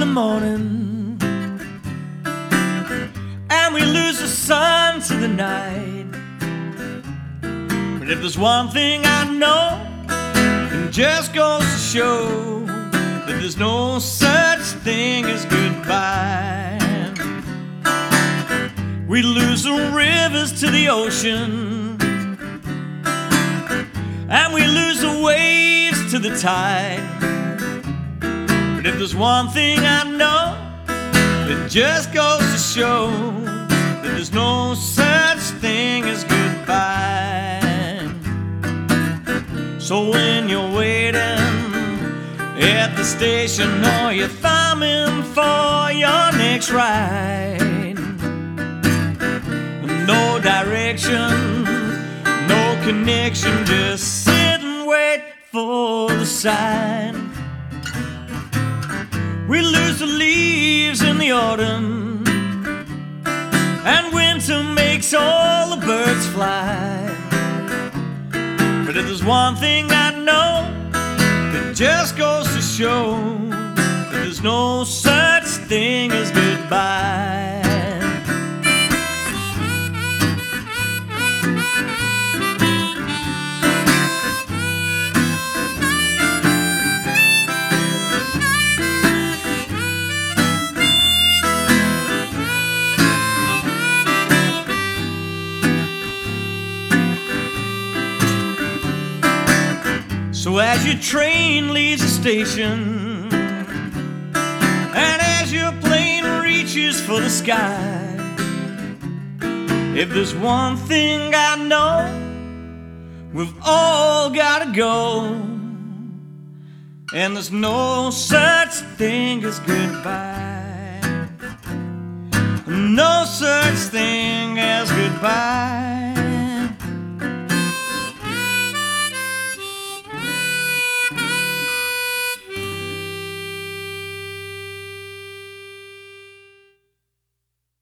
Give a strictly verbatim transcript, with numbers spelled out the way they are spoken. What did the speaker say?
morning, and we lose the sun to the night. But if there's one thing I know, it just goes to show that there's no such thing as goodbye. We lose the rivers to the ocean, and we lose the waves to the tide. But if there's one thing I know, it just goes to show that there's no such thing as goodbye. So when you're waiting at the station, or you're thumbing for your next ride, no direction, no connection, just sit and wait for the sign. We lose the leaves in the autumn, and winter makes all the birds fly. But if there's one thing I know, it just goes to show that there's no such thing as goodbye. So as your train leaves the station, and as your plane reaches for the sky, if there's one thing I know, we've all gotta go, and there's no such thing as goodbye. No such thing as goodbye.